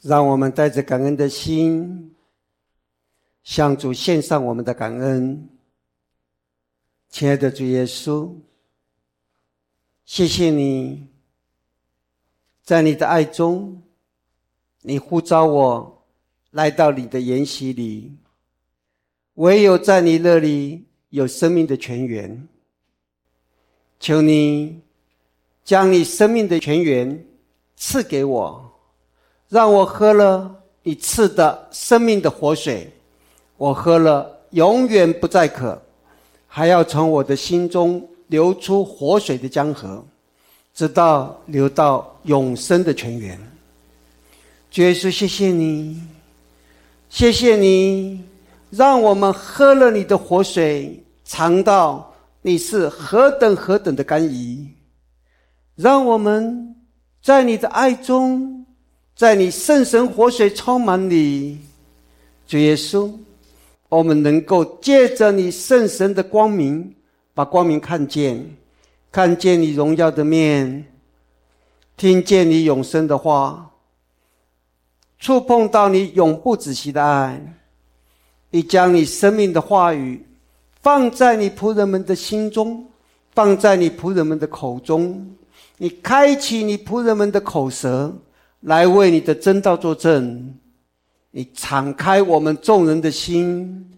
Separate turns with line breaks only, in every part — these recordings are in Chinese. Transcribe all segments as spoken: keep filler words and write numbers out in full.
让我们带着感恩的心向主献上我们的感恩。亲爱的主耶稣，谢谢你，在你的爱中，你呼召我来到你的筵席里，唯有在你那里有生命的泉源。求你将你生命的泉源赐给我，让我喝了你赐的生命的活水，我喝了永远不再渴，还要从我的心中流出活水的江河，直到流到永生的泉源。主耶稣，谢谢你，谢谢你让我们喝了你的活水，尝到你是何等何等的甘饴，让我们在你的爱中，在你圣神活水充满里。主耶稣，我们能够借着你圣神的光明，把光明看见，看见你荣耀的面，听见你永生的话，触碰到你永不止息的爱。你将你生命的话语放在你仆人们的心中，放在你仆人们的口中，你开启你仆人们的口舌，来为你的真道作证。你敞开我们众人的心，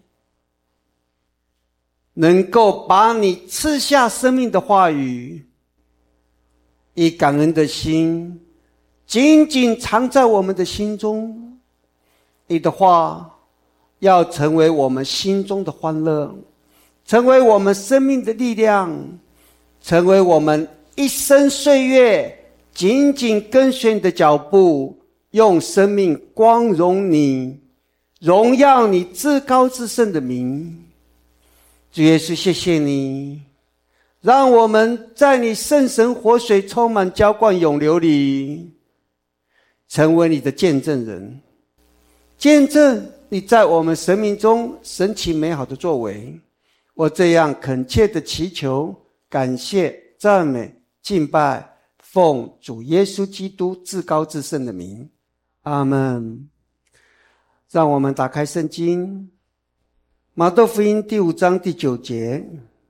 能够把你赐下生命的话语，以感恩的心紧紧藏在我们的心中。你的话要成为我们心中的欢乐，成为我们生命的力量，成为我们一生岁月紧紧跟随你的脚步，用生命光荣你，荣耀你至高至圣的名。主耶稣，谢谢你，让我们在你圣神活水充满浇灌涌流里，成为你的见证人，见证你在我们生命中神奇美好的作为。我这样恳切的祈求、感谢、赞美、敬拜，奉主耶稣基督至高至圣的名，阿们。让我们打开圣经，马窦福音第五章第九节，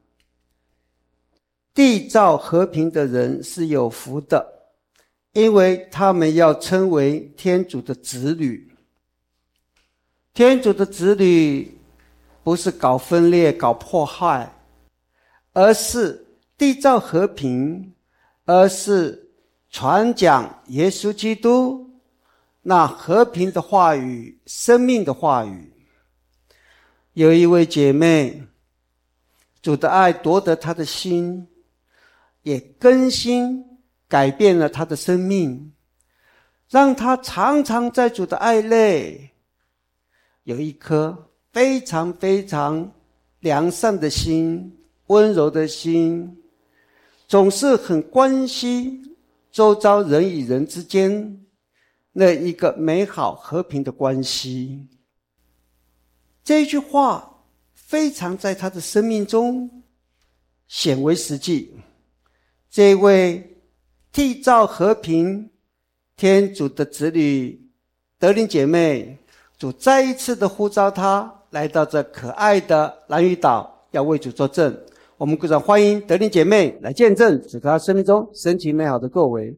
缔造和平的人是有福的，因为他们要称为天主的子女。天主的子女不是搞分裂搞迫害，而是缔造和平，而是传讲耶稣基督那和平的话语，生命的话语。有一位姐妹，主的爱夺得她的心，也更新改变了她的生命，让她常常在主的爱内有一颗非常非常良善的心，温柔的心，总是很关心周遭人与人之间那一个美好和平的关系。这一句话非常在他的生命中显为实际。这位缔造和平天主的子女德琳姐妹，主再一次的呼召她来到这可爱的兰屿岛，要为主作证。我们鼓掌欢迎德琳姐妹来见证主在她生命中神奇美好的作为。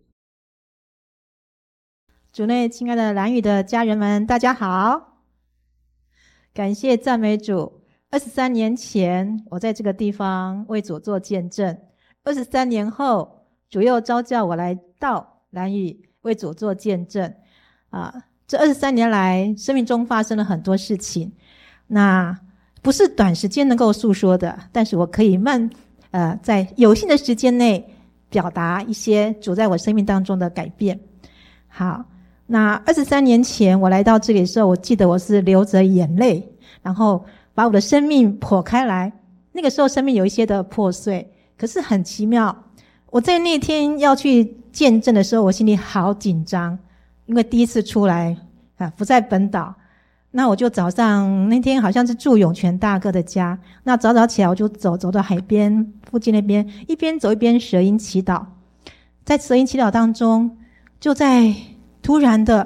主内亲爱的兰屿的家人们，大家好，感谢赞美主。二十三年前我在这个地方为主做见证，二十三年后主又召叫我来到兰屿为主做见证啊。这二十三年来生命中发生了很多事情，那不是短时间能够诉说的，但是我可以慢呃，在有限的时间内表达一些主在我生命当中的改变。好，那二十三年前我来到这里的时候，我记得我是流着眼泪，然后把我的生命剖开来。那个时候生命有一些的破碎，可是很奇妙，我在那天要去见证的时候，我心里好紧张，因为第一次出来啊，不在本岛。那我就早上那天好像是住永泉大哥的家，那早早起来我就走走到海边附近那边，一边走一边舌音祈祷。在舌音祈祷当中，就在突然的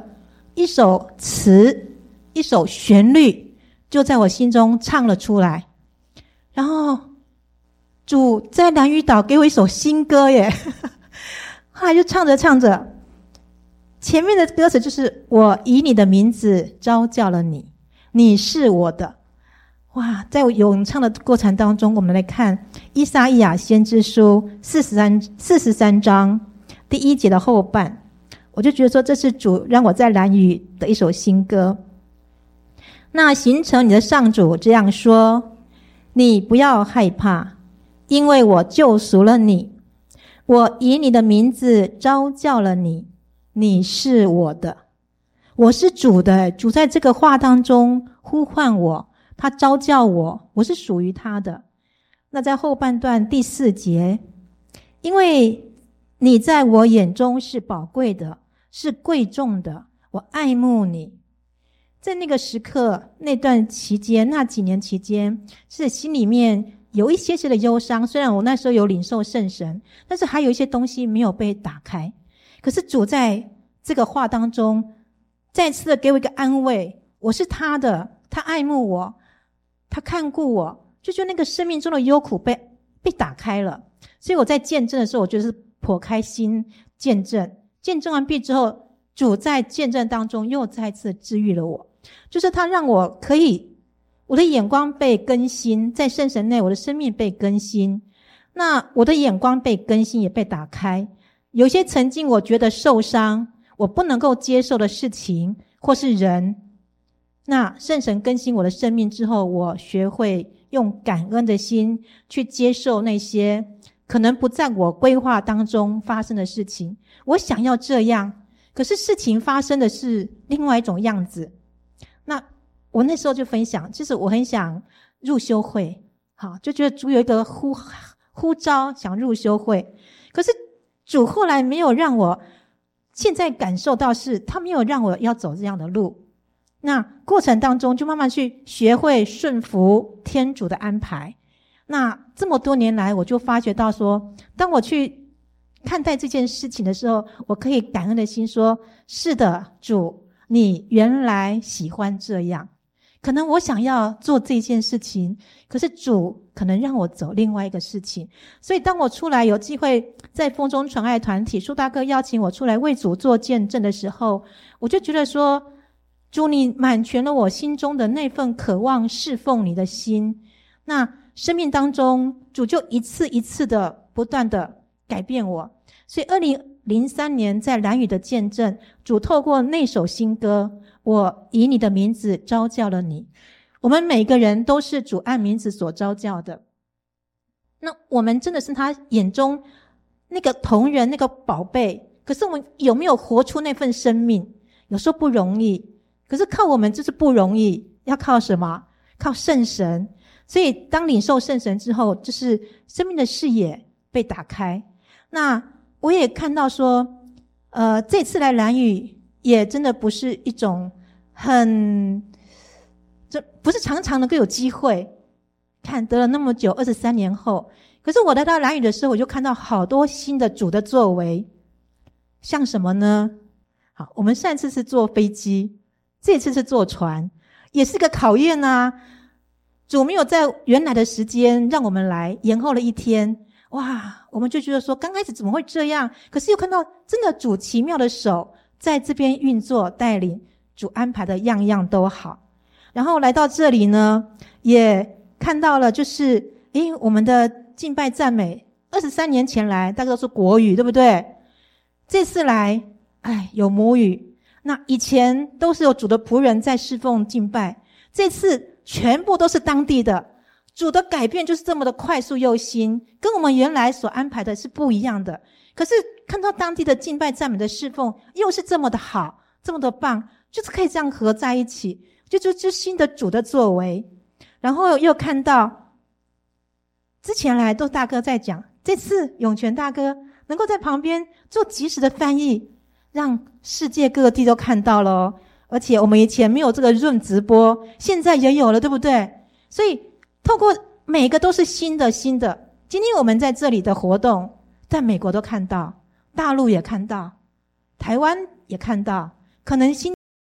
一首词，一首旋律就在我心中唱了出来。然后主在兰屿岛给我一首新歌耶，后来就唱着唱着，前面的歌词就是我以你的名字召叫了你，你是我的。哇，在咏唱的过程当中，我们来看以赛亚先知书四十三四十三章第一节的后半，我就觉得说这是主让我在兰屿的一首新歌。那形成你的上主这样说，你不要害怕，因为我救赎了你，我以你的名字召叫了你，你是我的。我是主的，主在这个话当中呼唤我，他召叫我，我是属于他的。那在后半段第四节，因为你在我眼中是宝贵的，是贵重的，我爱慕你。在那个时刻，那段期间，那几年期间，是心里面有一些些的忧伤。虽然我那时候有领受圣神，但是还有一些东西没有被打开。可是主在这个话当中再次的给我一个安慰，我是他的，他爱慕我，他看顾我，就觉得那个生命中的忧苦被被打开了。所以我在见证的时候，我觉得是颇开心见证。见证完毕之后，主在见证当中又再次治愈了我，就是他让我可以，我的眼光被更新，在圣神内我的生命被更新，那我的眼光被更新也被打开。有些曾经我觉得受伤，我不能够接受的事情或是人，那圣神更新我的生命之后，我学会用感恩的心去接受那些可能不在我规划当中发生的事情。我想要这样，可是事情发生的是另外一种样子。那我那时候就分享，其实我很想入修会，好，就觉得主有一个呼呼召想入修会，可是主后来没有让我现在感受到，是他没有让我要走这样的路。那过程当中就慢慢去学会顺服天主的安排。那这么多年来，我就发觉到说，当我去看待这件事情的时候，我可以感恩的心说，是的，主，你原来喜欢这样。可能我想要做这件事情，可是主可能让我走另外一个事情。所以当我出来有机会在风中传爱团体，苏大哥邀请我出来为主做见证的时候，我就觉得说，主，你满全了我心中的那份渴望侍奉你的心。那生命当中，主就一次一次的不断的改变我。所以二零零三年在兰屿的见证，主透过那首新歌，我以你的名字召叫了你。我们每个人都是主按名字所召叫的，那我们真的是他眼中那个同人，那个宝贝。可是我们有没有活出那份生命？有时候不容易，可是靠我们就是不容易。要靠什么？靠圣神。所以当领受圣神之后，就是生命的视野被打开。那我也看到说，呃，这次来兰屿也真的不是一种很，这不是常常能够有机会看得了那么久，二十三年后。可是我来到兰屿的时候，我就看到好多新的主的作为。像什么呢？好，我们上一次是坐飞机，这次是坐船，也是个考验啊。主没有在原来的时间让我们来，延后了一天。哇，我们就觉得说刚开始怎么会这样，可是又看到真的主奇妙的手在这边运作带领，主安排的样样都好。然后来到这里呢，也看到了就是诶我们的敬拜赞美二十三年前来大概都是国语，对不对？这次来哎有母语。那以前都是有主的仆人在侍奉敬拜，这次全部都是当地的。主的改变就是这么的快速又新，跟我们原来所安排的是不一样的。可是看到当地的敬拜赞美的侍奉又是这么的好，这么的棒，就是可以这样合在一起，就就就新的主的作为。然后又看到之前来都大哥在讲，这次永泉大哥能够在旁边做及时的翻译，让世界各地都看到了哦。而且我们以前没有这个润直播，现在也有了，对不对？所以透过每个都是新的新的。今天我们在这里的活动，在美国都看到，大陆也看到，台湾也看到，可能新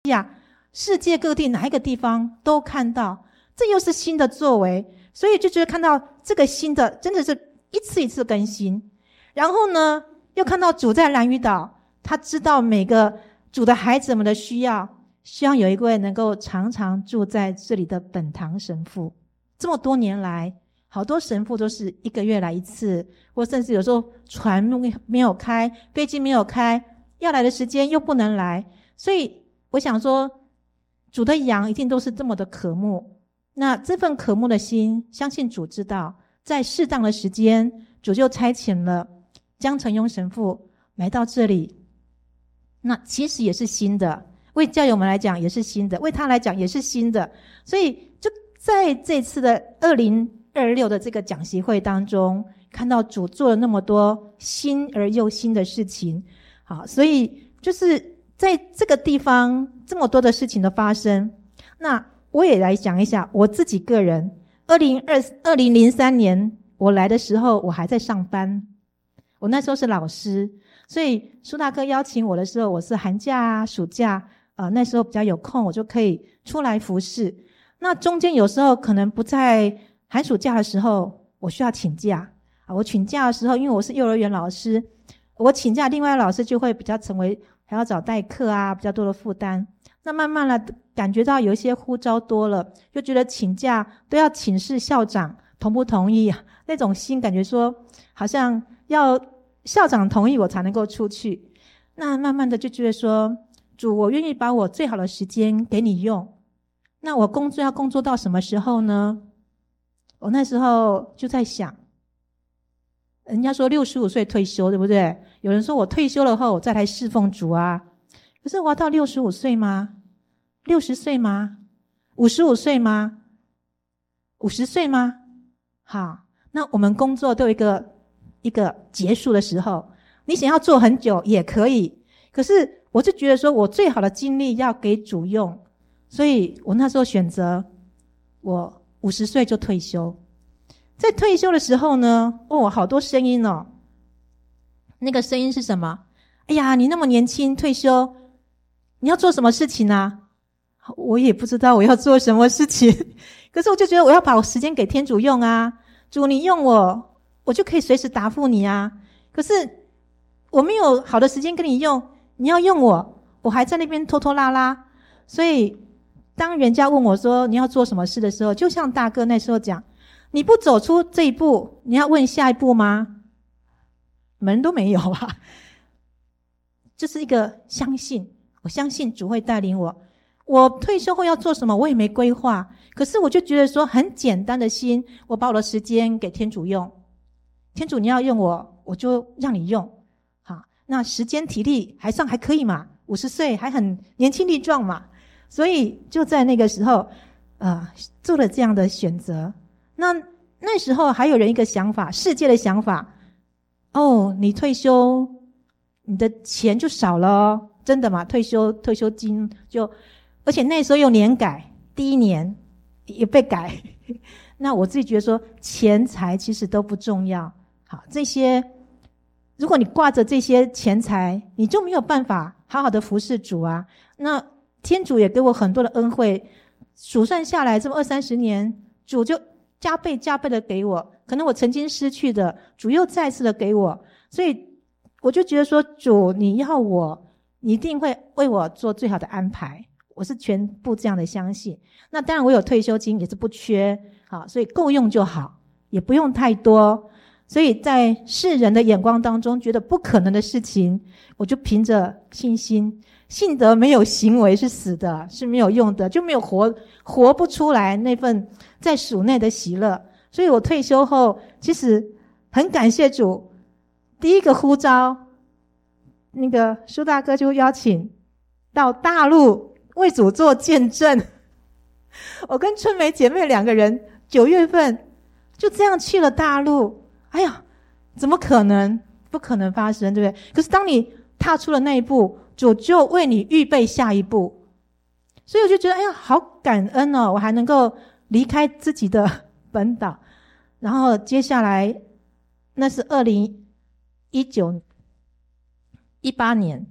呀，世界各地哪一个地方都看到，这又是新的作为，所以就觉得看到这个新的真的是一次一次更新。然后呢，又看到主在兰屿岛，他知道每个主的孩子们的需要，希望有一位能够常常住在这里的本堂神父。这么多年来，好多神父都是一个月来一次，或甚至有时候船没有开，飞机没有开，要来的时间又不能来。所以我想说，主的羊一定都是这么的渴慕。那这份渴慕的心，相信主知道，在适当的时间，主就差遣了江成庸神父来到这里。那其实也是新的，为教友们来讲也是新的，为他来讲也是新的。所以就在这次的二零二六的这个讲习会当中，看到主做了那么多新而又新的事情。好，所以就是在这个地方这么多的事情的发生，那我也来讲一下我自己个人。二零零三年我来的时候，我还在上班，我那时候是老师，所以苏大哥邀请我的时候，我是寒假啊暑假呃，那时候比较有空，我就可以出来服侍。那中间有时候可能不在寒暑假的时候，我需要请假啊。我请假的时候，因为我是幼儿园老师，我请假，另外老师就会比较成为还要找代课啊，比较多的负担。那慢慢的感觉到有一些呼召多了，就觉得请假都要请示校长同不同意啊，那种心感觉说好像要校长同意我才能够出去。那慢慢的就觉得说，主，我愿意把我最好的时间给你用。那我工作要工作到什么时候呢？我那时候就在想，人家说六十五岁退休，对不对？有人说我退休了后我再来侍奉主啊。可是我要到六十五岁吗？六十岁吗？五十五岁吗？五十岁吗？好，那我们工作都有一个一个结束的时候，你想要做很久也可以，可是我就觉得说我最好的精力要给主用，所以我那时候选择我五十岁就退休。在退休的时候呢，哦，好多声音哦。那个声音是什么？哎呀，你那么年轻退休，你要做什么事情啊？我也不知道我要做什么事情，可是我就觉得我要把我时间给天主用啊。主，你用我，我就可以随时答复你啊。可是我没有好的时间跟你用，你要用我，我还在那边拖拖拉拉。所以当人家问我说你要做什么事的时候，就像大哥那时候讲，你不走出这一步，你要问下一步吗？门都没有啊。这是一个相信，我相信主会带领我。我退休后要做什么我也没规划，可是我就觉得说很简单的心，我把我的时间给天主用。天主你要用我，我就让你用。好，那时间体力还算还可以嘛，五十岁还很年轻力壮嘛。所以就在那个时候呃，做了这样的选择。那那时候还有人一个想法，世界的想法，哦，你退休你的钱就少了哦。真的吗？退休退休金就，而且那时候又年改，第一年也被改。那我自己觉得说钱财其实都不重要。好，这些如果你挂着这些钱财，你就没有办法好好的服侍主啊。那天主也给我很多的恩惠，数算下来这么二三十年，主就加倍加倍的给我，可能我曾经失去的，主又再次的给我。所以我就觉得说，主你要我，你一定会为我做最好的安排，我是全部这样的相信。那当然我有退休金也是不缺，好，所以够用就好，也不用太多。所以在世人的眼光当中觉得不可能的事情，我就凭着信心，信德没有行为是死的，是没有用的，就没有活活不出来那份在属内的喜乐。所以我退休后其实很感谢主，第一个呼召那个苏大哥就邀请到大陆为主做见证。我跟春梅姐妹两个人九月份就这样去了大陆。哎呀，怎么可能？不可能发生，对不对？可是当你踏出了那一步，主就为你预备下一步。所以我就觉得，哎呀，好感恩哦！我还能够离开自己的本岛，然后接下来那是二零一九一八年，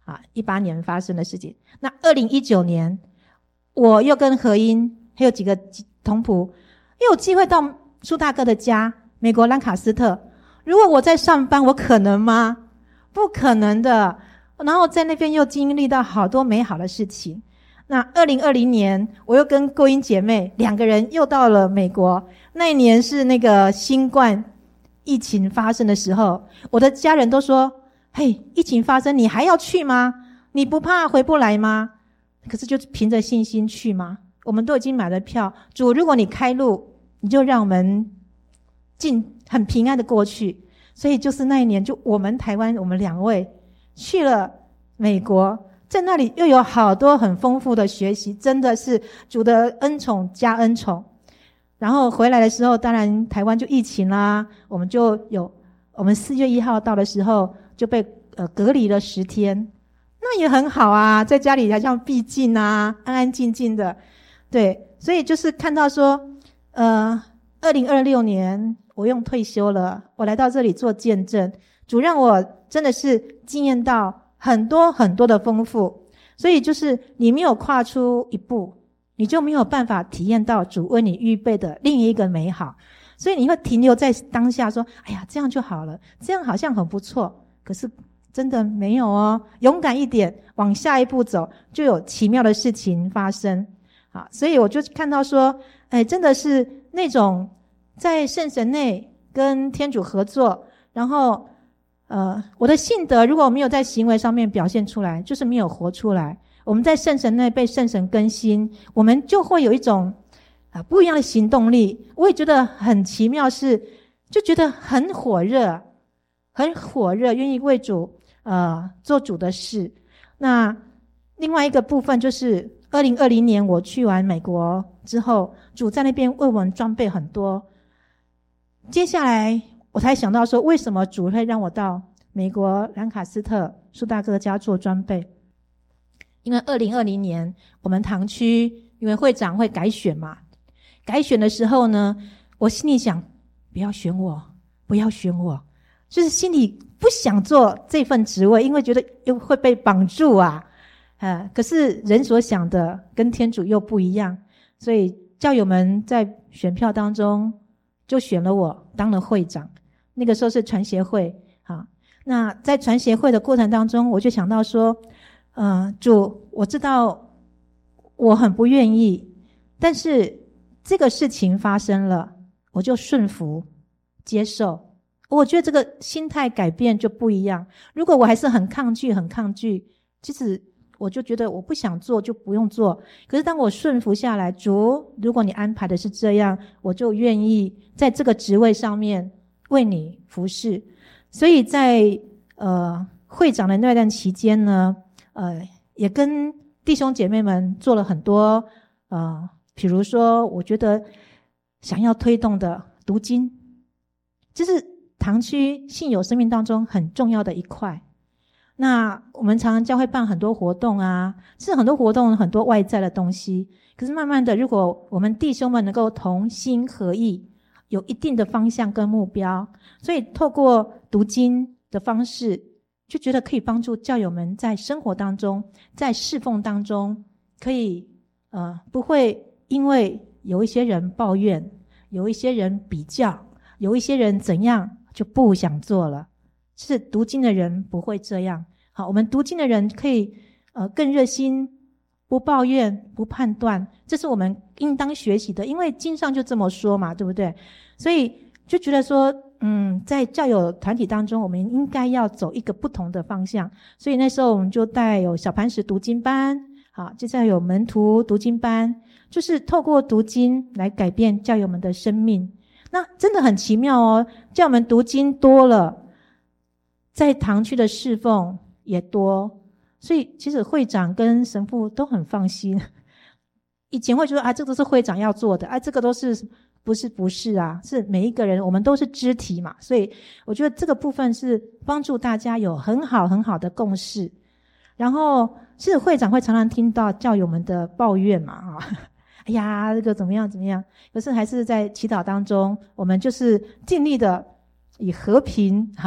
啊，一八年发生的事情。那二零一九年，我又跟何英还有几个同仆，又有机会到苏大哥的家，美国兰卡斯特。如果我在上班，我可能吗？不可能的。然后在那边又经历到好多美好的事情。那二零二零年，我又跟郭英姐妹两个人又到了美国。那一年是那个新冠疫情发生的时候，我的家人都说：“嘿，疫情发生，你还要去吗？你不怕回不来吗？”可是就凭着信心去吗？我们都已经买了票，主，如果你开路，你就让我们进很平安的过去。所以就是那一年，就我们台湾我们两位去了美国，在那里又有好多很丰富的学习，真的是主的恩宠加恩宠。然后回来的时候，当然台湾就疫情啦，我们就有我们四月一号到的时候就被呃隔离了十天，那也很好啊，在家里好像闭境啊，安安静静的。对，所以就是看到说，呃，二零二六年我用退休了，我来到这里做见证，主让我真的是经验到很多很多的丰富。所以就是你没有跨出一步，你就没有办法体验到主为你预备的另一个美好。所以你会停留在当下说，哎呀，这样就好了，这样好像很不错。可是真的没有哦，勇敢一点，往下一步走，就有奇妙的事情发生。好，所以我就看到说，哎，真的是那种在圣神内跟天主合作，然后呃，我的信德如果没有在行为上面表现出来，就是没有活出来。我们在圣神内被圣神更新，我们就会有一种啊不一样的行动力。我也觉得很奇妙，是就觉得很火热，很火热，愿意为主呃做主的事。那另外一个部分就是二零二零年我去完美国之后，主在那边为我们装备很多。接下来我才想到说，为什么主会让我到美国兰卡斯特苏大哥家做装备。因为二零二零年我们堂区因为会长会改选嘛，改选的时候呢，我心里想，不要选我，不要选我，就是心里不想做这份职位，因为觉得又会被绑住啊。呃，可是人所想的跟天主又不一样，所以教友们在选票当中就选了我当了会长。那个时候是传协会啊，那在传协会的过程当中，我就想到说，呃，主，我知道我很不愿意，但是这个事情发生了，我就顺服接受。我觉得这个心态改变就不一样。如果我还是很抗拒很抗拒，其实我就觉得我不想做就不用做。可是当我顺服下来，主，如果你安排的是这样，我就愿意在这个职位上面为你服侍。所以在呃会长的那段期间呢，呃也跟弟兄姐妹们做了很多呃比如说我觉得想要推动的读经，这是堂区信友生命当中很重要的一块。那我们常常教会办很多活动啊，是很多活动很多外在的东西，可是慢慢的，如果我们弟兄们能够同心合意，有一定的方向跟目标，所以透过读经的方式，就觉得可以帮助教友们在生活当中，在侍奉当中，可以呃不会因为有一些人抱怨，有一些人比较，有一些人怎样就不想做了。是读经的人不会这样。好，我们读经的人可以呃更热心，不抱怨，不判断，这是我们应当学习的，因为经上就这么说嘛，对不对？所以就觉得说嗯，在教友团体当中，我们应该要走一个不同的方向。所以那时候我们就带有小磐石读经班，好，接下来有门徒读经班，就是透过读经来改变教友们的生命。那真的很奇妙哦，教友们读经多了，在堂区的侍奉也多，所以其实会长跟神父都很放心。以前会觉得啊，这个都是会长要做的，啊，这个都是不是不是啊，是每一个人我们都是肢体嘛，所以我觉得这个部分是帮助大家有很好很好的共识。然后其实会长会常常听到教友们的抱怨嘛，啊，哎呀，这个怎么样怎么样，可是还是在祈祷当中，我们就是尽力的以和平哈。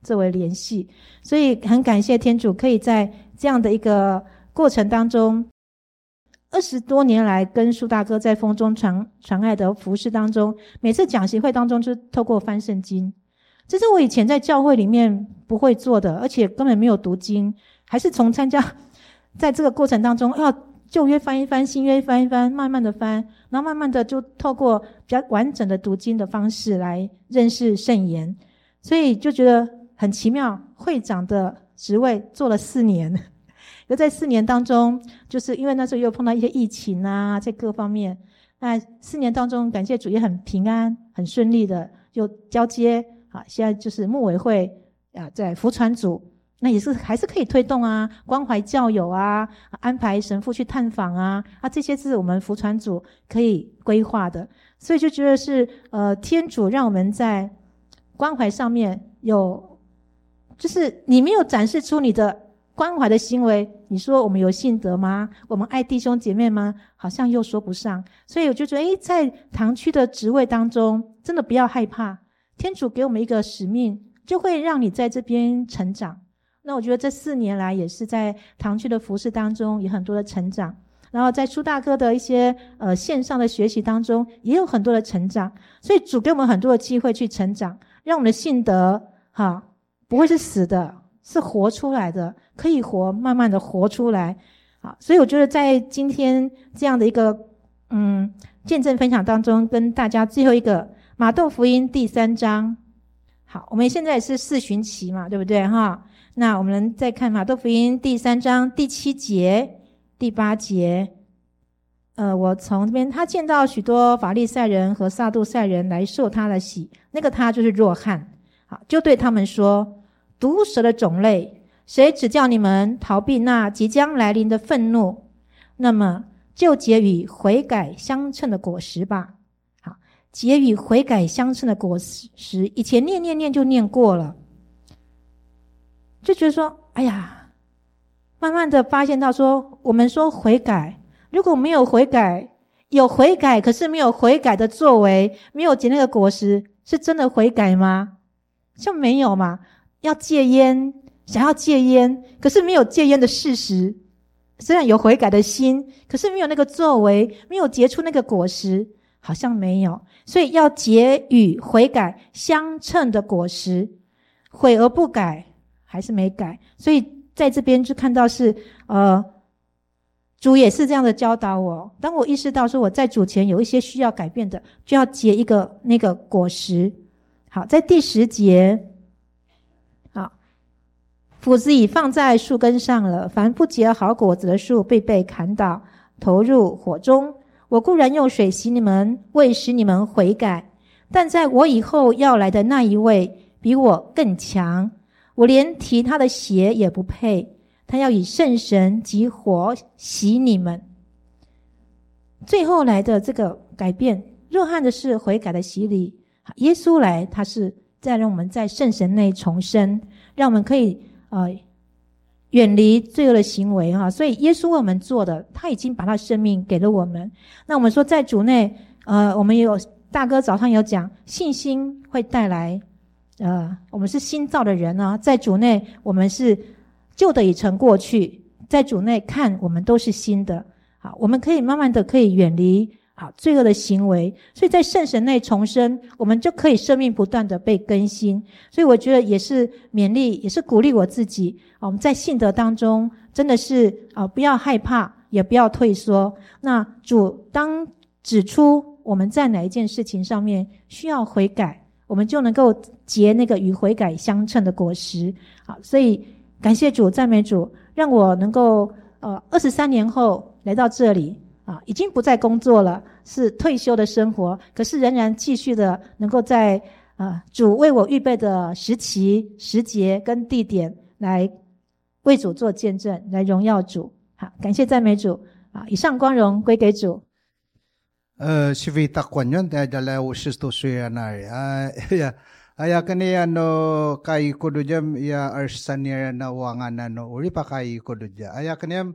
作为联系。所以很感谢天主可以在这样的一个过程当中，二十多年来跟苏大哥在风中传传爱的服事当中，每次讲习会当中就透过翻圣经，这是我以前在教会里面不会做的，而且根本没有读经，还是从参加在这个过程当中要旧约翻一翻，新约翻一翻，慢慢的翻，然后慢慢的就透过比较完整的读经的方式来认识圣言，所以就觉得很奇妙。会长的职位做了四年，又在四年当中，就是因为那时候又碰到一些疫情啊，在各方面，那四年当中感谢主也很平安很顺利的又交接啊，现在就是牧委会啊，在福传组，那也是还是可以推动啊，关怀教友啊，安排神父去探访啊，啊这些是我们福传组可以规划的，所以就觉得是呃天主让我们在关怀上面有，就是你没有展示出你的关怀的行为，你说我们有信德吗？我们爱弟兄姐妹吗？好像又说不上。所以我就觉得诶，在堂区的职位当中真的不要害怕，天主给我们一个使命，就会让你在这边成长。那我觉得这四年来也是在堂区的服事当中有很多的成长，然后在苏大哥的一些呃线上的学习当中也有很多的成长，所以主给我们很多的机会去成长，让我们的信德哈不会是死的，是活出来的，可以活，慢慢的活出来。好，所以我觉得在今天这样的一个嗯见证分享当中，跟大家最后一个马窦福音第三章。好，我们现在是四旬期嘛，对不对哈？那我们再看马窦福音第三章第七节、第八节。呃，我从这边，他见到许多法利赛人和撒杜塞人来受他的洗，那个他就是若翰。好，就对他们说：毒蛇的种类，谁只叫你们逃避那即将来临的愤怒？那么就结与悔改相称的果实吧。好，结与悔改相称的果实，以前念念念就念过了，就觉得说，哎呀，慢慢的发现到说，我们说悔改，如果没有悔改，有悔改可是没有悔改的作为，没有结那个果实，是真的悔改吗？就没有嘛。要戒烟，想要戒烟，可是没有戒烟的事实，虽然有悔改的心，可是没有那个作为，没有结出那个果实，好像没有。所以要结与悔改相称的果实，悔而不改还是没改。所以在这边就看到是呃，主也是这样的教导我，当我意识到说我在主前有一些需要改变的，就要结一个那个果实。好，在第十节，好，斧子已放在树根上了，凡不结好果子的树必被砍倒，投入火中。我固然用水洗你们，为使你们悔改，但在我以后要来的那一位比我更强，我连提他的鞋也不配，他要以圣神及火洗你们。最后来的这个改变，若翰的是悔改的洗礼，耶稣来他是再让我们在圣神内重生，让我们可以呃远离罪恶的行为哈。所以耶稣为我们做的，他已经把他的生命给了我们。那我们说在主内呃我们也有大哥早上有讲，信心会带来呃我们是新造的人啊，在主内我们是旧的已成过去，在主内看我们都是新的。好，我们可以慢慢的可以远离好罪恶的行为，所以在圣神内重生，我们就可以生命不断的被更新。所以我觉得也是勉励，也是鼓励我自己，我们在信德当中真的是啊，不要害怕，也不要退缩。那主当指出我们在哪一件事情上面需要悔改，我们就能够结那个与悔改相称的果实。好，所以感谢主，赞美主，让我能够呃二十三年后来到这里啊，已经不再工作了，是退休的生活，可是仍然继续的能够在啊主为我预备的时期、时节跟地点来为主做见证，来荣耀主。好，感谢赞美主啊！以上光荣归给主。
呃，si Vita Kwanyon, tayo dala usis to suya na ya. Aya kaniya no kai kodujam ya arsanira na wangan no uri pa kai kodujam. Aya kaniyam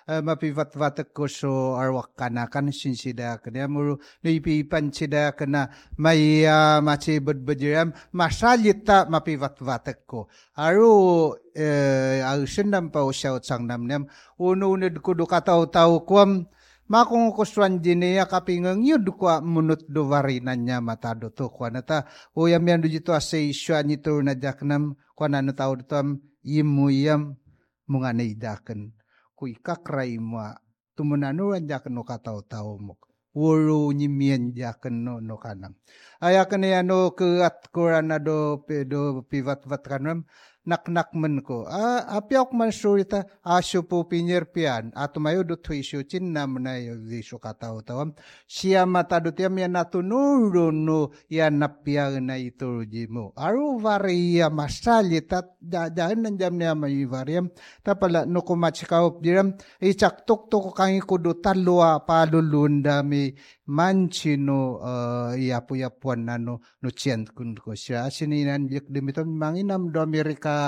uh, mapivat-vatak ko so arwak kanakan sinsida kanya muru nipipan sida kana may uh, macibad-badjiram masalita mapivat-vatak ko aru uh, arusunam pa usyaut sang namnam ununid ko do kataw-taw kwam makung kuswan dinia kapingang yud kwa munut do varinanya matado to kwa nata uyam yan do jito ase isya nito na jaknam kwa nano tao dotam imuyam munganay daken kuy kakray mo tumunanuran jaken no kataw-taw mo wuro nyimian jaken no no kanam ayakan ano ke at kurana do pedo pivat-vat kanam nak-nak man ko. Ah, apiok man surita, aso po pinirpian, ato mayo do tuisyo chin na manayo visyo kataw-tawam. Siya matadot yam yan natunuro no yan napiag na ituruji mo. Aru variya masalit at daan nandiam niya may variyam. Tapala no kumachikawap diram, ichaktok-tok kang ikudo talua palulunda mi manchino uh, iyapu-yapuan na no, no chient kun ko siya. Asininan lik dimiton manginam do Amerika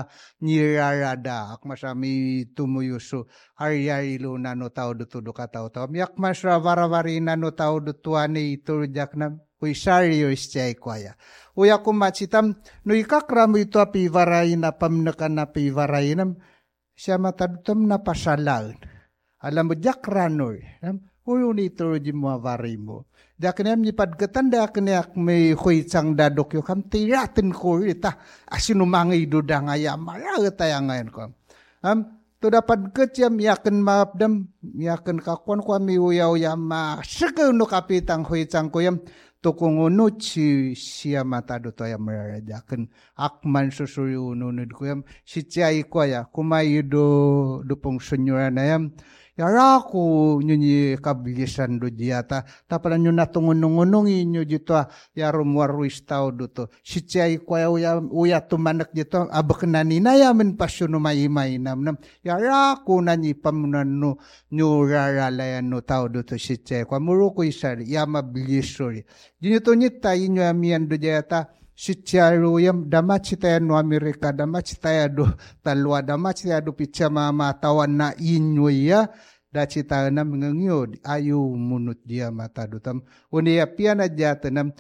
nirarada ak masami tumuyuso aryari lo nano tao dutudo ka tao tao miyak masra varavari nano tao dutuane iturjak na kuy saryo ischay kwaya uya kumachitam no ikakram ito api varay na pamnakan na pi varay nam siya matadutam na pasalag alam mo jak ranor uyo ni iturji mo varay mo daknem ni padgatan daknek may huitsang dadok yo kam tiratin ko ita asino mangay duda ngaya mara tayangan ko am to dapat ketyam yaken mapdam yaken kakwan ko mi uyaw yama sege no kapitang huitsang ko yam to kung uno si siya matado to yam mararajaken akman susuyo nunod ko yam si tiyay ko ya kumayido dupong senyora na yam yara ko nyunyi kabilisan do diata tapalan nyo natungunungunungi nyo dito yaro muarwis tao duto si tiyay ko ya uya tumanak dito abaknani na yamin pasyo no maimay nam yara ko nanyi pamunan no nyo raralayan no tao duto si tiyay ko muro ko isari yama bilisori dito nyita inyo amiyan do diata si tiyaro yam damat si tayo no Amerika damat si tayo do talwa damat si tayo do pichama matawan na inyo ya daci tayo na mengengyo ayu munut dia matadutam unia piana jatanam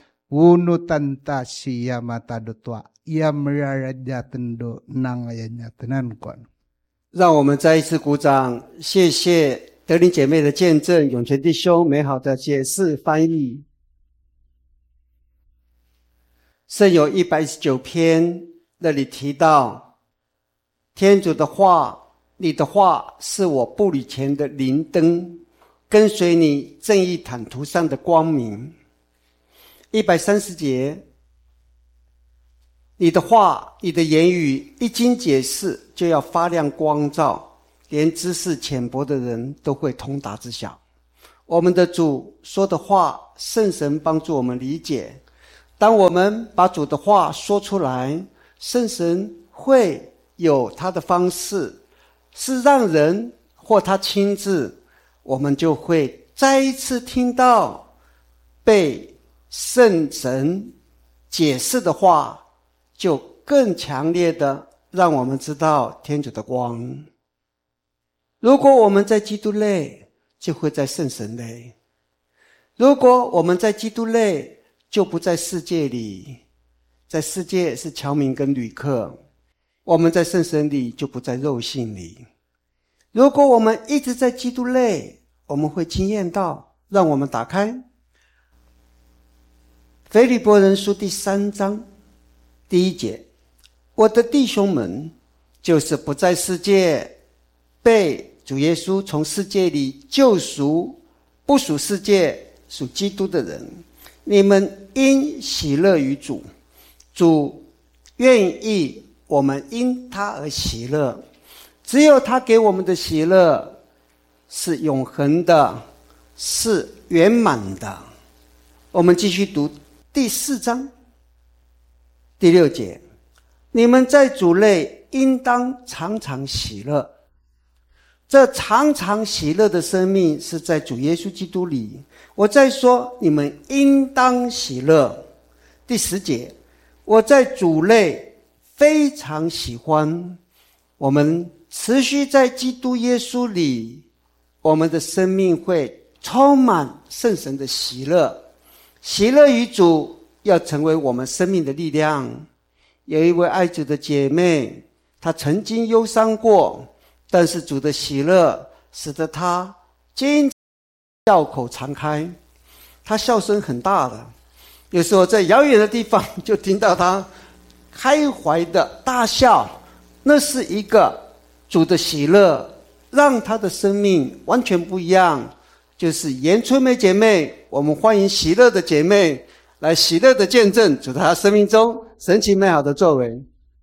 unutan ta siya matadutwa ia merajatan do nangayanya tenan kon
让我们再一次鼓掌，谢谢德林姐妹的见证，永泉弟兄美好的解释翻译。圣有一百一十九篇那里提到，天主的话，你的话是我步履前的灵灯，跟随你正义坦途上的光明。一百三十节，你的话，你的言语一经解释，就要发亮光照，连知识浅薄的人都会通达知晓。我们的主说的话，圣神帮助我们理解。当我们把主的话说出来，圣神会有他的方式，是让人或他亲自，我们就会再一次听到被圣神解释的话，就更强烈的让我们知道天主的光。如果我们在基督内，就会在圣神内；如果我们在基督内，就不在世界里。在世界是侨民跟旅客，我们在圣神里就不在肉性里。如果我们一直在基督内，我们会经验到，让我们打开腓立波人书第三章第一节，我的弟兄们，就是不在世界，被主耶稣从世界里救赎，不属世界，属基督的人，你们因喜乐于主，主愿意我们因他而喜乐，只有他给我们的喜乐是永恒的，是圆满的。我们继续读第四章第六节，你们在主内应当常常喜乐。这常常喜乐的生命是在主耶稣基督里。我再说，你们应当喜乐。第十节，我在主内非常喜欢我们持续在基督耶稣里我们的生命会充满圣神的喜乐。喜乐于主要成为我们生命的力量。有一位爱主的姐妹，她曾经忧伤过，但是主的喜乐使得她经笑口常开。她笑声很大的，有时候在遥远的地方就听到她开怀的大笑，那是一个主的喜乐，让她的生命完全不一样。就是严春梅姐妹，我们欢迎喜乐的姐妹来喜乐的见证主在她生命中神奇美好的作为。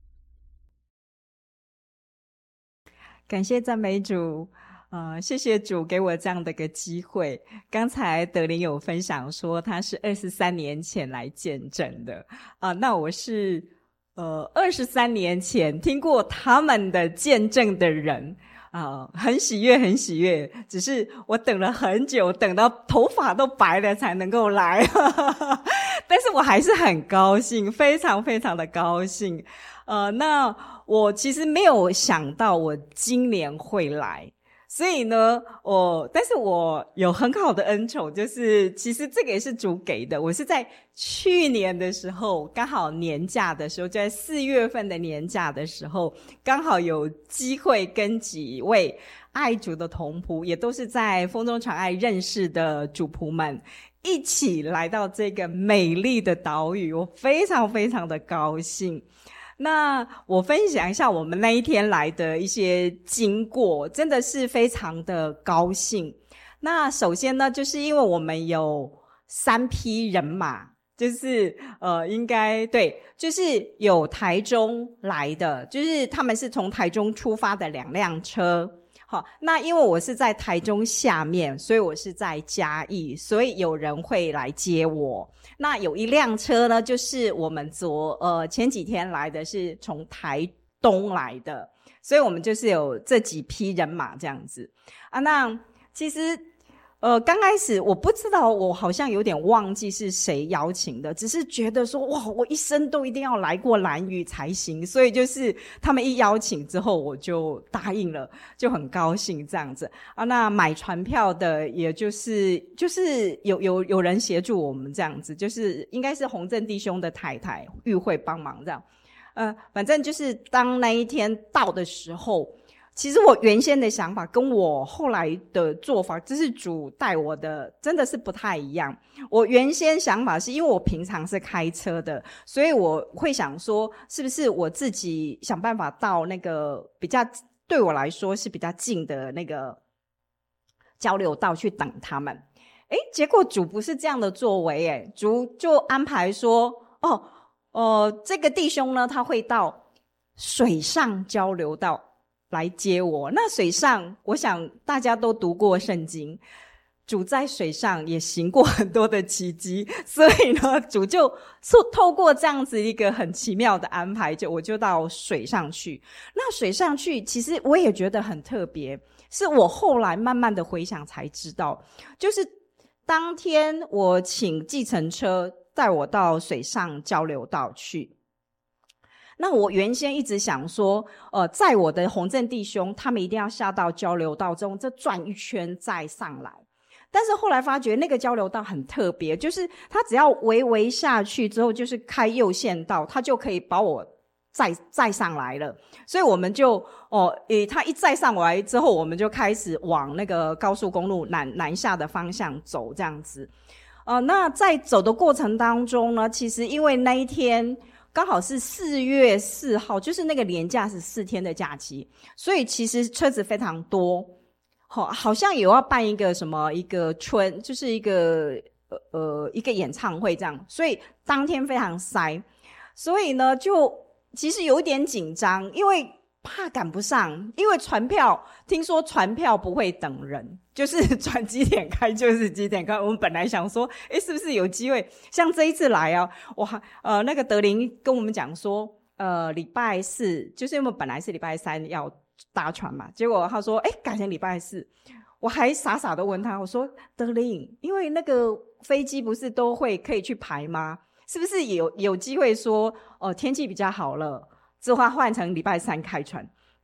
感谢赞美主，呃，谢谢主给我这样的个机会。刚才德林有分享说他是二十三年前来见证的啊、呃，那我是呃二十三年前听过他们的见证的人。啊、呃，很喜悦，很喜悦。只是我等了很久，等到头发都白了才能够来，但是我还是很高兴，非常非常的高兴。呃，那我其实没有想到我今年会来，所以呢，我但是我有很好的恩宠，就是其实这个也是主给的。我是在去年的时候，刚好年假的时候，就在四月份的年假的时候，刚好有机会跟几位爱主的同仆，也都是在风中传爱认识的主仆们，一起来到这个美丽的岛屿，我非常非常的高兴。那我分享一下我们那一天来的一些经过，真的是非常的高兴。那首先呢，就是因为我们有三批人马，就是呃，应该对，就是有台中来的，就是他们是从台中出发的两辆车。好，那因为我是在台中下面，所以我是在嘉义，所以有人会来接我。那有一辆车呢，就是我们昨呃前几天来的，是从台东来的，所以我们就是有这几批人马这样子啊。那其实呃刚开始我不知道，我好像有点忘记是谁邀请的，只是觉得说哇，我一生都一定要来过兰屿才行，所以就是他们一邀请之后，我就答应了，就很高兴这样子啊。那买船票的，也就是就是有有有人协助我们这样子，就是应该是洪正弟兄的太太玉慧帮忙这样。呃，反正就是当那一天到的时候。其实我原先的想法跟我后来的做法，就是主带我的真的是不太一样。我原先想法是因为我平常是开车的，所以我会想说是不是我自己想办法到那个比较对我来说是比较近的那个交流道去等他们。诶，结果主不是这样的作为，诶，主就安排说哦呃这个弟兄呢，他会到水上交流道来接我。那水上，我想大家都读过圣经，主在水上也行过很多的奇迹，所以呢，主就透过这样子一个很奇妙的安排，就我就到水上去。那水上去，其实我也觉得很特别，是我后来慢慢的回想才知道，就是当天我请计程车带我到水上交流道去。那我原先一直想说呃，在我的洪正弟兄他们一定要下到交流道中，这转一圈再上来。但是后来发觉那个交流道很特别，就是他只要微微下去之后，就是开右线道，他就可以把我再再上来了。所以我们就哦，诶，他一再上来之后，我们就开始往那个高速公路南南下的方向走这样子。呃，那在走的过程当中呢，其实因为那一天刚好是四月四号，就是那个连假是四天的假期，所以其实车子非常多，好，好像有要办一个什么一个春，就是一个呃呃一个演唱会这样，所以当天非常塞，所以呢就其实有点紧张，因为怕赶不上，因为船票听说船票不会等人，就是船几点开就是几点开。我们本来想说诶是不是有机会像这一次来啊，我呃那个德林跟我们讲说呃礼拜四，就是因为我们本来是礼拜三要搭船嘛，结果他说诶改成礼拜四。我还傻傻的问他，我说德林，因为那个飞机不是都会可以去排吗？是不是有有机会说哦、呃、天气比较好了之后换成礼拜三开船？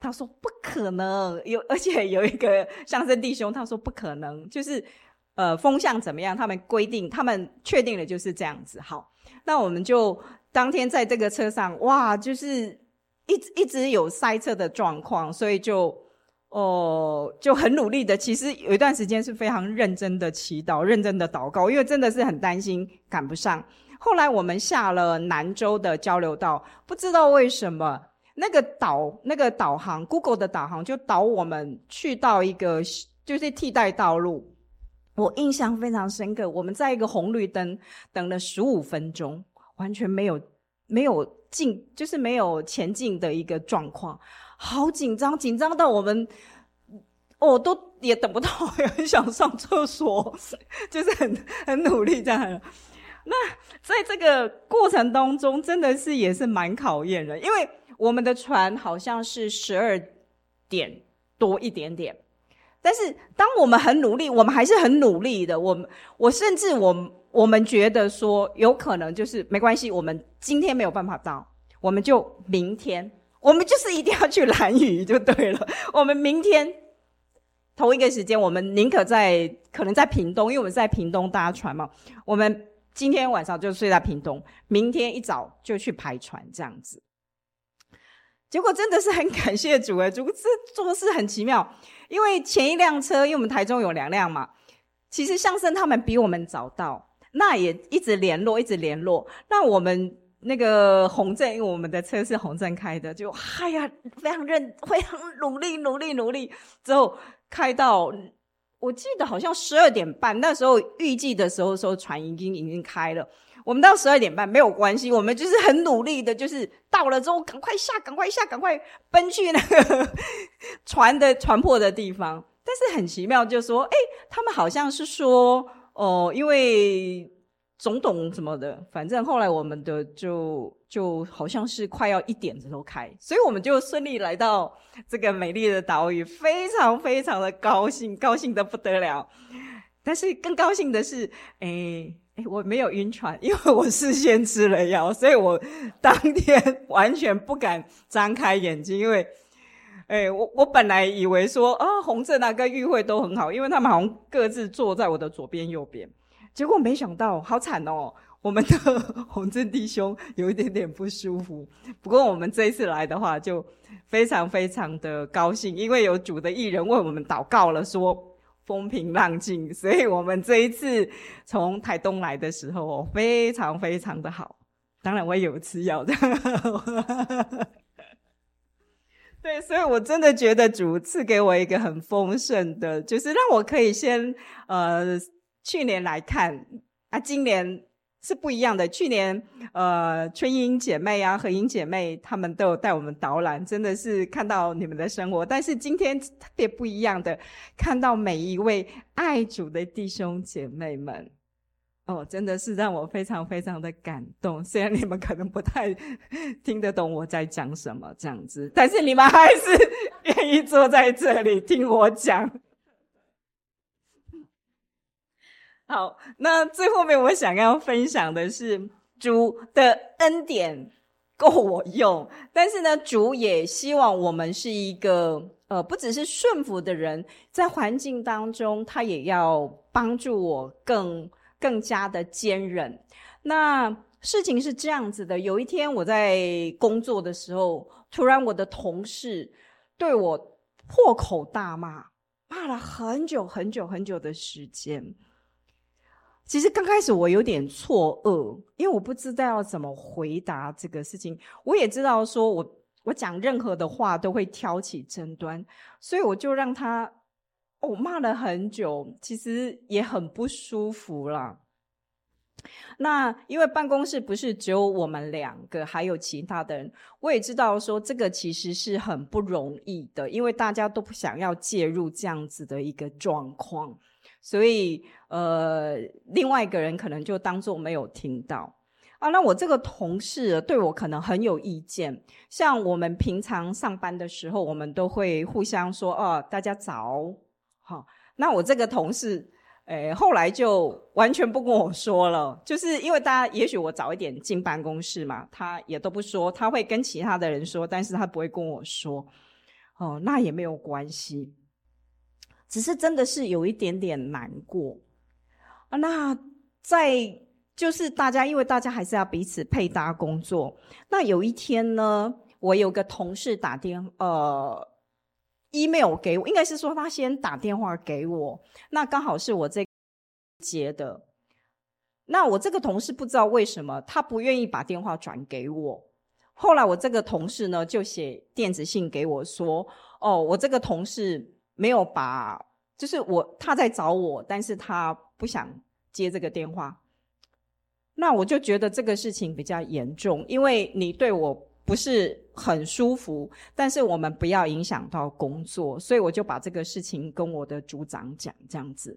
他说不可能，有而且有一个相声弟兄他说不可能，就是呃风向怎么样，他们规定他们确定了就是这样子。好，那我们就当天在这个车上，哇，就是一直一直有塞车的状况，所以就哦，就很努力的，其实有一段时间是非常认真的祈祷，认真的祷告，因为真的是很担心赶不上。后来我们下了南州的交流道，不知道为什么那个导那个导航 Google 的导航就导我们去到一个就是替代道路。我印象非常深刻，我们在一个红绿灯等了十五分钟，完全没有没有进，就是没有前进的一个状况，好紧张，紧张到我们哦都也等不到，也很想上厕所，就是很很努力这样。那在这个过程当中，真的是也是蛮考验的，因为我们的船好像是十二点多一点点，但是当我们很努力，我们还是很努力的。我们我甚至我我们觉得说，有可能就是没关系，我们今天没有办法到，我们就明天，我们就是一定要去兰屿就对了。我们明天同一个时间，我们宁可在可能在屏东，因为我们在屏东搭船嘛，我们今天晚上就睡在屏东，明天一早就去排船这样子。结果真的是很感谢主耶，主这做事很奇妙。因为前一辆车，因为我们台中有两辆嘛，其实相声他们比我们早到，那也一直联络一直联络。那我们那个洪正，因为我们的车是洪正开的，就哎呀非常认非常努力努力努力，之后开到我记得好像十二点半，那时候预计的时候说船已经已经开了，我们到十二点半没有关系，我们就是很努力的，就是到了之后赶快下赶快下赶快奔去那个船的船泊的地方。但是很奇妙，就说诶他们好像是说哦，因为总统什么的，反正后来我们的就就好像是快要一点的时候开，所以我们就顺利来到这个美丽的岛屿，非常非常的高兴，高兴得不得了。但是更高兴的是诶诶我没有晕船，因为我事先吃了药，所以我当天完全不敢张开眼睛，因为诶我我本来以为说啊洪正啊跟玉慧都很好，因为他们好像各自坐在我的左边右边，结果没想到好惨哦，我们的洪正弟兄有一点点不舒服。不过我们这一次来的话就非常非常的高兴，因为有主的义人为我们祷告了，说风平浪静，所以我们这一次从台东来的时候非常非常的好。当然我也有吃药的对，所以我真的觉得主赐给我一个很丰盛的，就是让我可以先呃去年来看啊，今年是不一样的。去年呃春英姐妹啊和英姐妹她们都有带我们导览，真的是看到你们的生活。但是今天特别不一样的，看到每一位爱主的弟兄姐妹们，哦，真的是让我非常非常的感动。虽然你们可能不太听得懂我在讲什么这样子，但是你们还是愿意坐在这里听我讲。好，那最后面我想要分享的是，主的恩典够我用，但是呢，主也希望我们是一个呃，不只是顺服的人，在环境当中，他也要帮助我更更加的坚韧。那事情是这样子的，有一天我在工作的时候，突然我的同事对我破口大骂，骂了很久很久很久的时间。其实刚开始我有点错愕，因为我不知道要怎么回答这个事情。我也知道说我我讲任何的话都会挑起争端，所以我就让他哦骂了很久，其实也很不舒服啦。那因为办公室不是只有我们两个，还有其他的人，我也知道说这个其实是很不容易的，因为大家都不想要介入这样子的一个状况，所以呃，另外一个人可能就当作没有听到啊。那我这个同事对我可能很有意见，像我们平常上班的时候，我们都会互相说哦，大家早好。那我这个同事诶，后来就完全不跟我说了，就是因为大家也许我早一点进办公室嘛，他也都不说，他会跟其他的人说，但是他不会跟我说。 哦，那也没有关系，只是真的是有一点点难过啊。那在就是大家，因为大家还是要彼此配搭工作。那有一天呢，我有个同事打电呃 email 给我，应该是说他先打电话给我，那刚好是我这个接的。那我这个同事不知道为什么他不愿意把电话转给我。后来我这个同事呢就写电子信给我说，哦，我这个同事没有把，就是我他在找我，但是他不想接这个电话。那我就觉得这个事情比较严重，因为你对我不是很舒服，但是我们不要影响到工作，所以我就把这个事情跟我的组长讲，这样子。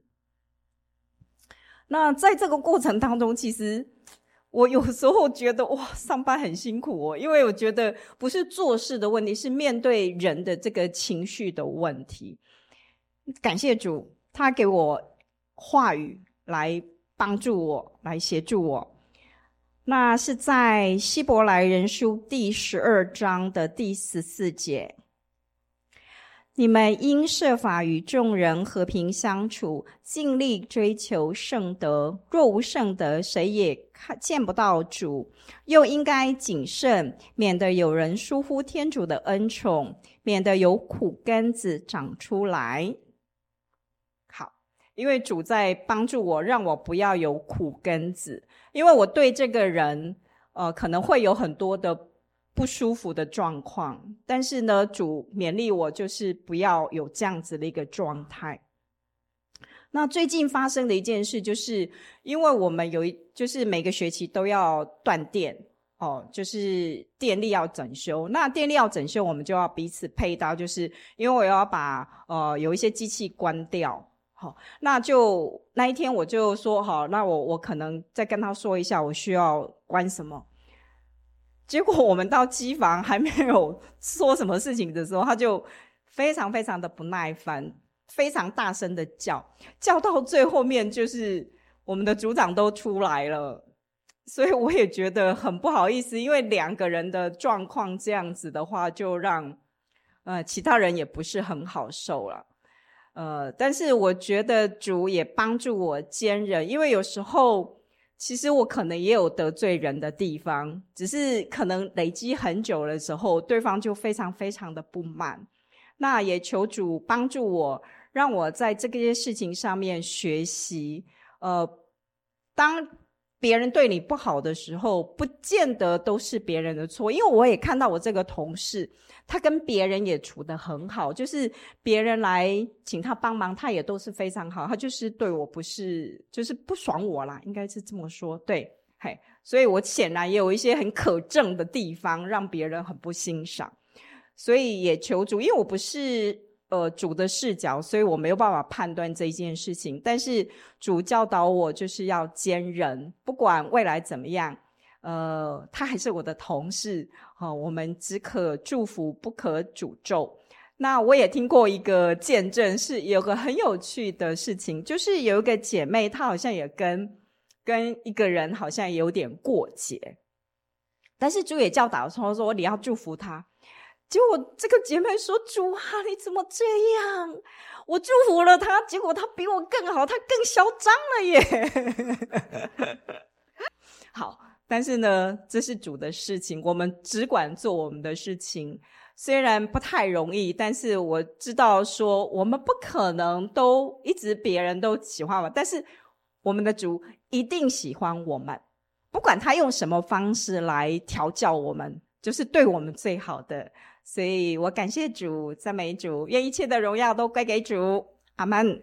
那在这个过程当中，其实我有时候觉得哇，上班很辛苦哦，因为我觉得不是做事的问题，是面对人的这个情绪的问题。感谢主，他给我话语来帮助我，来协助我。那是在希伯来人书第十二章的第十四节，你们应设法与众人和平相处，尽力追求圣德。若无圣德，谁也看见不到主。又应该谨慎，免得有人疏忽天主的恩宠，免得有苦根子长出来。好，因为主在帮助我，让我不要有苦根子，因为我对这个人呃，可能会有很多的不舒服的状况，但是呢，主勉励我就是不要有这样子的一个状态。那最近发生的一件事，就是因为我们有一就是每个学期都要断电哦，就是电力要整修。那电力要整修，我们就要彼此配搭，就是因为我要把呃有一些机器关掉。好，那就那一天我就说好，那我我可能再跟他说一下我需要关什么。结果我们到机房还没有说什么事情的时候，他就非常非常的不耐烦，非常大声的叫，叫到最后面就是我们的组长都出来了，所以我也觉得很不好意思，因为两个人的状况这样子的话，就让呃其他人也不是很好受了。呃，但是我觉得主也帮助我坚忍，因为有时候其实我可能也有得罪人的地方，只是可能累积很久的时候，对方就非常非常的不满。那也求主帮助我，让我在这些事情上面学习。呃，当别人对你不好的时候，不见得都是别人的错，因为我也看到我这个同事，他跟别人也处得很好，就是别人来请他帮忙，他也都是非常好，他就是对我不是就是不爽我啦，应该是这么说，对，嘿，所以我显然也有一些很可憎的地方，让别人很不欣赏，所以也求主，因为我不是呃主的视角，所以我没有办法判断这一件事情，但是主教导我就是要坚忍，不管未来怎么样，呃，他还是我的同事，哦，我们只可祝福不可诅咒。那我也听过一个见证，是有个很有趣的事情，就是有一个姐妹，她好像也跟跟一个人好像有点过节，但是主也教导说说你要祝福她。结果这个姐妹说，主啊，你怎么这样，我祝福了她，结果她比我更好，她更嚣张了耶。好，但是呢，这是主的事情，我们只管做我们的事情，虽然不太容易，但是我知道说我们不可能都一直别人都喜欢我，但是我们的主一定喜欢我们，不管他用什么方式来调教我们，就是对我们最好的。所以我感谢主，赞美主，愿一切的荣耀都归给主，阿们。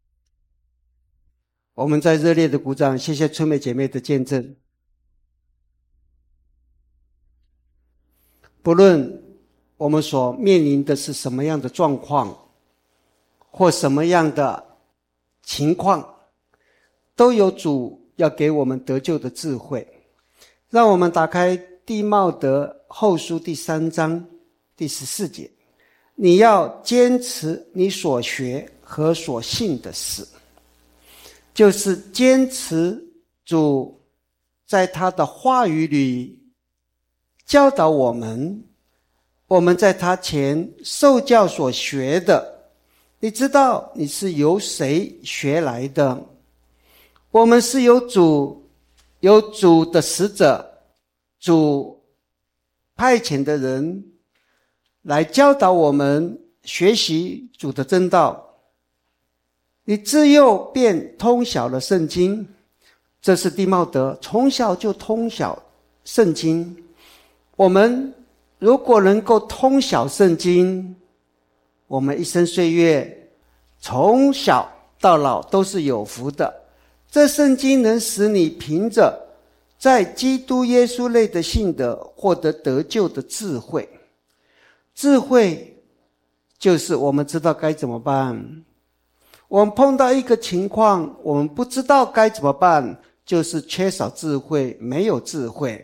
我们在热烈的鼓掌，谢谢春美姐妹的见证。不论我们所面临的是什么样的状况，或什么样的情况，都有主要给我们得救的智慧。让我们打开弟茂德后书第三章第十四节，你要坚持你所学和所信的事，就是坚持主在他的话语里教导我们我们在他前受教所学的，你知道你是由谁学来的？我们是有主，有主的使者，主派遣的人来教导我们学习主的真道。你自幼便通晓了圣经，这是弟茂德从小就通晓圣经。我们如果能够通晓圣经，我们一生岁月从小到老都是有福的。这圣经能使你凭着在基督耶稣内的信德获得得救的智慧。智慧就是我们知道该怎么办。我们碰到一个情况，我们不知道该怎么办，就是缺少智慧，没有智慧。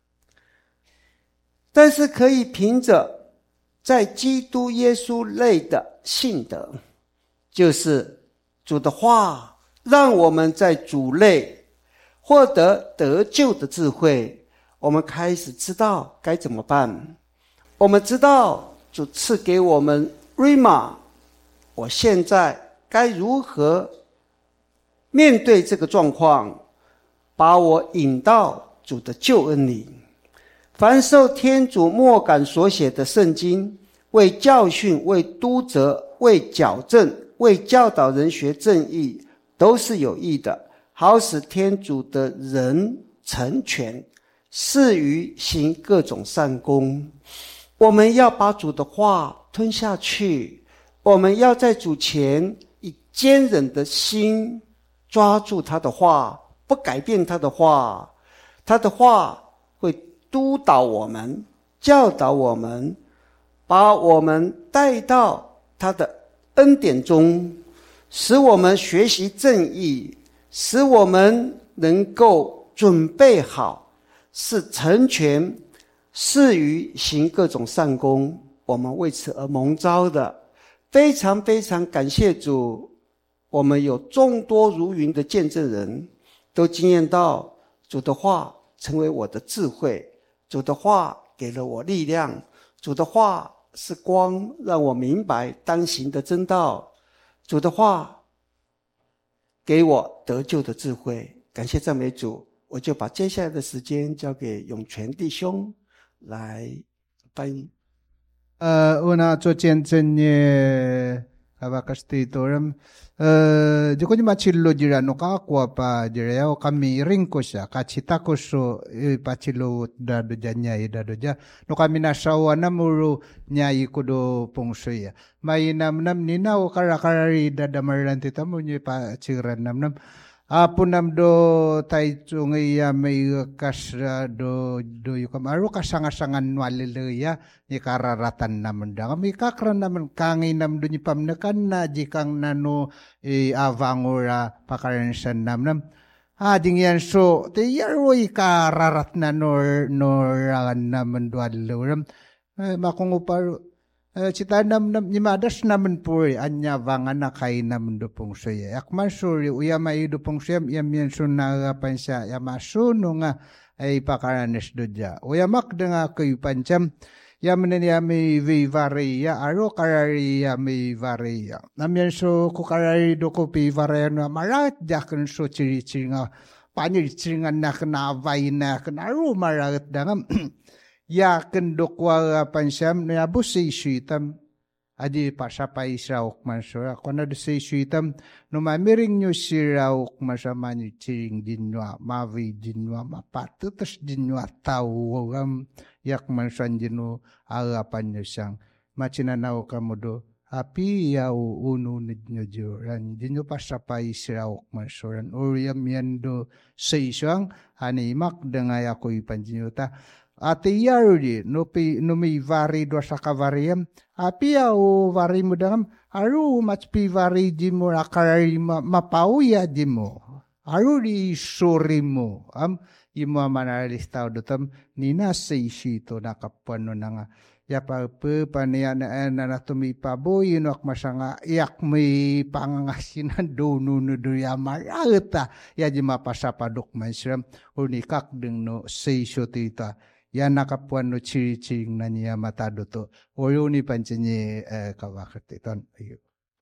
但是可以凭着在基督耶稣内的信德，就是主的话，让我们在主内获得得救的智慧。我们开始知道该怎么办。我们知道主赐给我们 Rhema， 我现在该如何面对这个状况，把我引到主的救恩里。凡受天主默感所写的圣经，为教训，为督责，为矫正，为教导人学正义，都是有益的，好使天主的人成全，适于行各种善功。我们要把主的话吞下去，我们要在主前以坚忍的心抓住他的话，不改变他的话。他的话会督导我们，教导我们，把我们带到他的恩典中，使我们学习正义，使我们能够准备好，是成全，适于行各种善功。我们为此而蒙召的，非常非常感谢主。我们有众多如云的见证人，都经验到主的话成为我的智慧，主的话给了我力量，主的话是光，让我明白当行的真道，主的话给我得救的智慧。感谢赞美主。我就把接下来的时间交给永全弟兄来翻译。
呃，una cho chen chen ye abakas titoram eh joko ni machilo jira no ka kwa pa jira o kami ringko siya kachita ko so pachilo da do janya ida do ja no kami na sawa na muru nyai ko do pongso ya mai nam nam ni na o karakarari da damaran titamu ni pa chiran nam nam apunam do tai chungi ya may kasra do do yukam aru kasangasangan walilaya ni kararatan naman da kami kakran naman kangi nam do ni pamnakan na jikang nano e avangura pakaransan nam nam ading yan so te yaroi kararat na nor noran naman do aliluram makunguparu cita nam nam ni madas naman puri anya vangan na kay naman do pong suya. Yakman suri uya mai do pong suya yam yan sunara pansa yamasuno nga ay pakaranes do dya. Uya makda nga kayo pancam yam na niya may vivariya aro karariya may variya. Namyan so kukarari do ko pivariya na marat jakan so chiri-chiri nga panir-chiringan na kanavay na kanaro marat dangam ya kendokwa pansyam na busi suitam adi pasapay sirauk mansura kona dusay suitam no mamiring nyo sirauk masama nyo chiring dinwa mavi dinwa mapatutas dinwa tawam yak mansan dino agapan nyo siyang machinanaw kamudo api yaw ununid nyo joran dinyo pasapay sirauk mansuran uriyam yando say siyang hanimak dengay ako ipanjinyota ate yarudi no pi no mi vari do sa kavariam apia o vari mudam aru mach pi vari dimo akarari mapauya dimo aru di surimo am imo manalista dotam nina seisito nakapano nanga ya pa pe panian na na tumi paboy no akmasanga yak may pangangasinan do no no do ya marata ya di mapasapadok mansram unikak ding no seisyo tita ya nakapuan no ciri-ciri na niya matado to. Oyo ni pancinyi eh, kawakit iton.